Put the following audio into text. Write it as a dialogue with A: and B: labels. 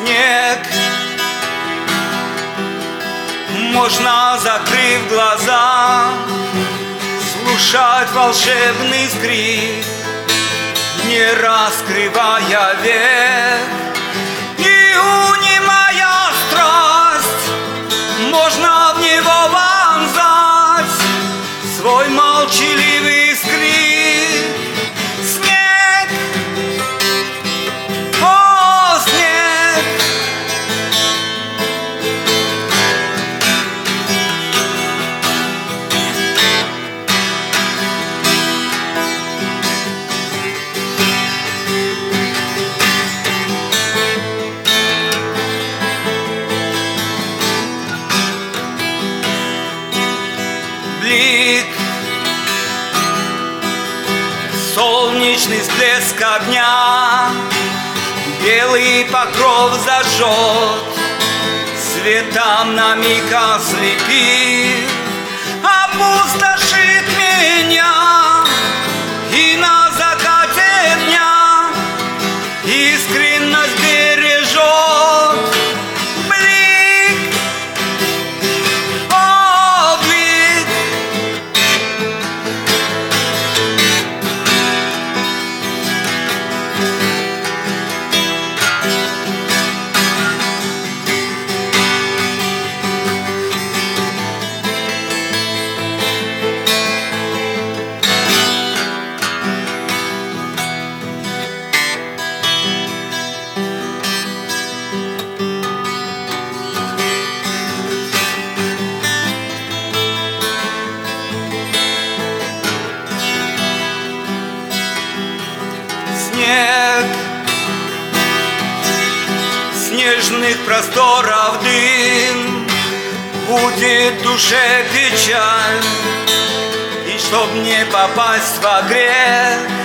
A: снег. Можно, закрыв глаза, слушать волшебный скрип, не раскрывая век. И унимая страсть, можно в него вонзать свой молчаливый скрип. Снег, о, снег, блик, солнечный всплеск огня, белый покров зажжет, светом на миг ослепит, опустошит меня, и на закате дня искренность бережет. Блик, о, блик, снег, снежных просторов дым, будет в душе печаль, и чтоб не попасть во грех,